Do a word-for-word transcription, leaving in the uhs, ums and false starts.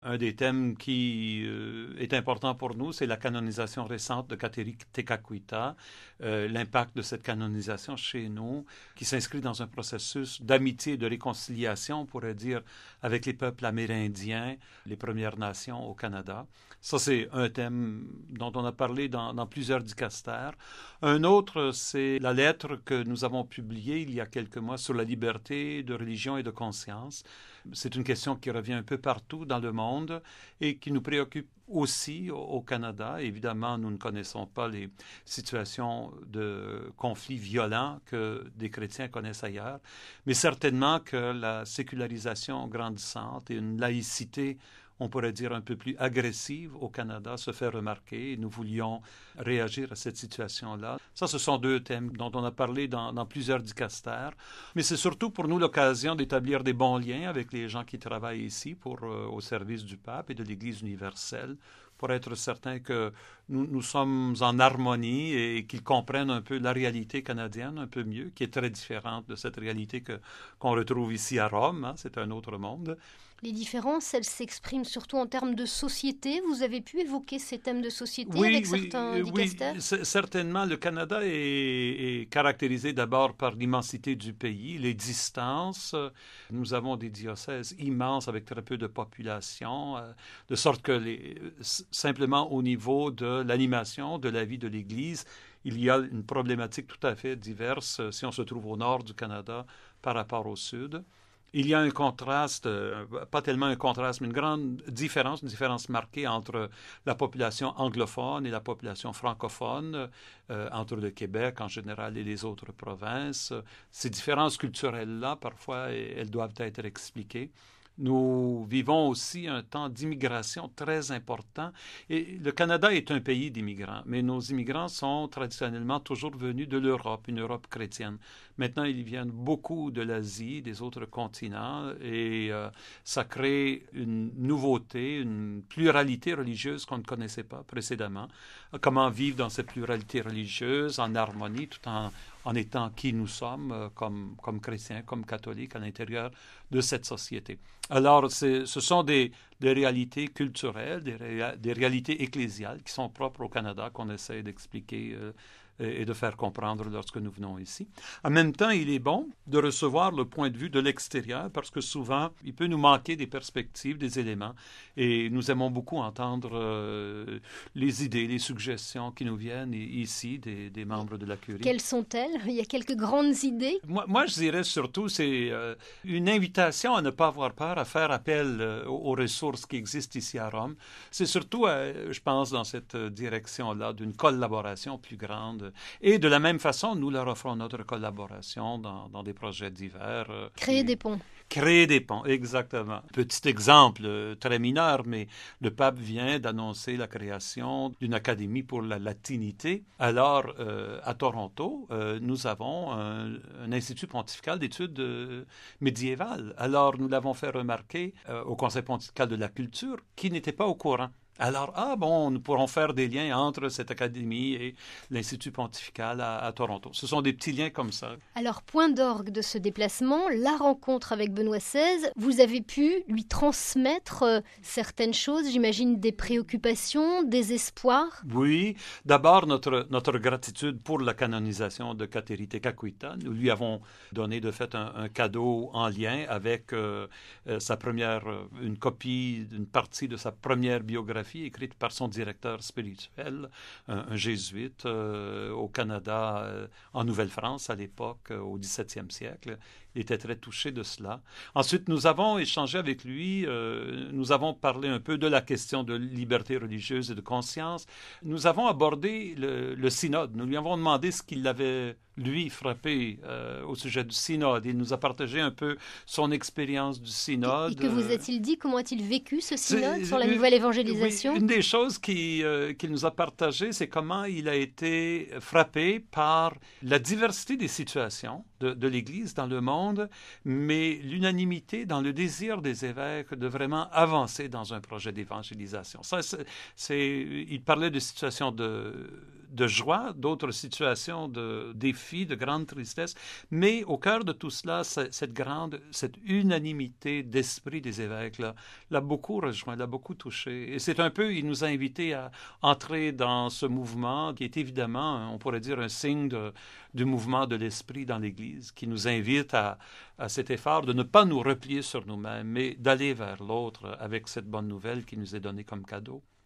Un des thèmes qui euh, est important pour nous, c'est la canonisation récente de Kateri Tekakwitha, euh, l'impact de cette canonisation chez nous, qui s'inscrit dans un processus d'amitié et de réconciliation, on pourrait dire, avec les peuples amérindiens, les Premières Nations au Canada. Ça, c'est un thème dont on a parlé dans, dans plusieurs dicastères. Un autre, c'est la lettre que nous avons publiée il y a quelques mois sur la liberté de religion et de conscience. C'est une question qui revient un peu partout dans le monde et qui nous préoccupe aussi au, au Canada. Évidemment, nous ne connaissons pas les situations de conflits violents que des chrétiens connaissent ailleurs, mais certainement que la sécularisation grandissante et une laïcité, on pourrait dire un peu plus agressive au Canada, se fait remarquer et nous voulions réagir à cette situation-là. Ça, ce sont deux thèmes dont on a parlé dans, dans plusieurs dicastères, mais c'est surtout pour nous l'occasion d'établir des bons liens avec les gens qui travaillent ici pour, euh, au service du pape et de l'Église universelle, pour être certain que nous, nous sommes en harmonie et qu'ils comprennent un peu la réalité canadienne un peu mieux, qui est très différente de cette réalité que, qu'on retrouve ici à Rome, hein, c'est un autre monde. Les différences, elles s'expriment surtout en termes de société. Vous avez pu évoquer ces thèmes de société oui, avec oui, certains dicastères? Oui, c- certainement. Le Canada est, est caractérisé d'abord par l'immensité du pays, les distances. Nous avons des diocèses immenses avec très peu de population, euh, de sorte que les, simplement au niveau de l'animation de la vie de l'Église, il y a une problématique tout à fait diverse si on se trouve au nord du Canada par rapport au sud. Il y a un contraste, euh, pas tellement un contraste, mais une grande différence, une différence marquée entre la population anglophone et la population francophone, euh, entre le Québec en général et les autres provinces. Ces différences culturelles-là, parfois, elles doivent être expliquées. Nous vivons aussi un temps d'immigration très important. Et le Canada est un pays d'immigrants, mais nos immigrants sont traditionnellement toujours venus de l'Europe, une Europe chrétienne. Maintenant, ils viennent beaucoup de l'Asie, des autres continents, et euh, ça crée une nouveauté, une pluralité religieuse qu'on ne connaissait pas précédemment. Comment vivre dans cette pluralité religieuse en harmonie, tout en en étant qui nous sommes euh, comme, comme chrétiens, comme catholiques à l'intérieur de cette société. Alors, c'est, ce sont des, des réalités culturelles, des, réa- des réalités ecclésiales qui sont propres au Canada qu'on essaie d'expliquer euh, et de faire comprendre lorsque nous venons ici. En même temps, il est bon de recevoir le point de vue de l'extérieur parce que souvent, il peut nous manquer des perspectives, des éléments et nous aimons beaucoup entendre euh, les idées, les suggestions qui nous viennent ici des, des membres de la Curie. Quelles sont-elles? Il y a quelques grandes idées. Moi, moi je dirais surtout, c'est euh, une invitation à ne pas avoir peur, à faire appel euh, aux ressources qui existent ici à Rome. C'est surtout, euh, je pense, dans cette direction-là d'une collaboration plus grande. Et de la même façon, nous leur offrons notre collaboration dans, dans des projets divers. Euh, Créer et... des ponts. Créer des ponts, exactement. Petit exemple euh, très mineur, mais le pape vient d'annoncer la création d'une académie pour la latinité. Alors, euh, à Toronto, euh, nous avons un, un institut pontifical d'études euh, médiévales. Alors, nous l'avons fait remarquer euh, au Conseil pontifical de la culture, qui n'était pas au courant. Alors, ah bon, nous pourrons faire des liens entre cette académie et l'Institut pontifical à, à Toronto. Ce sont des petits liens comme ça. Alors, point d'orgue de ce déplacement, la rencontre avec Benoît seize, vous avez pu lui transmettre euh, certaines choses, j'imagine des préoccupations, des espoirs? Oui, d'abord notre, notre gratitude pour la canonisation de Kateri Tekakwitha. Nous lui avons donné de fait un, un cadeau en lien avec euh, euh, sa première, une copie d'une partie de sa première biographie écrite par son directeur spirituel, un, un jésuite euh, au Canada, euh, en Nouvelle-France à l'époque, euh, au dix-septième siècle. Il était très touché de cela. Ensuite, nous avons échangé avec lui, euh, nous avons parlé un peu de la question de liberté religieuse et de conscience. Nous avons abordé le, le synode. Nous lui avons demandé ce qu'il avait, lui, frappé euh, au sujet du synode. Il nous a partagé un peu son expérience du synode. Et que vous a-t-il dit? Comment a-t-il vécu ce synode c'est, sur la une, nouvelle évangélisation? Oui, une des choses qui, euh, qu'il nous a partagé, c'est comment il a été frappé par la diversité des situations de, de l'Église dans le monde, mais l'unanimité dans le désir des évêques de vraiment avancer dans un projet d'évangélisation. Ça, c'est, c'est, il parlait de situations de, de joie, d'autres situations de défis, de grande tristesse. Mais au cœur de tout cela, cette grande, cette unanimité d'esprit des évêques là, l'a beaucoup rejoint, l'a beaucoup touché. Et c'est un peu, il nous a invités à entrer dans ce mouvement qui est évidemment, on pourrait dire, un signe de, du mouvement de l'esprit dans l'Église, qui nous invite à, à cet effort de ne pas nous replier sur nous-mêmes, mais d'aller vers l'autre avec cette bonne nouvelle qui nous est donnée comme cadeau.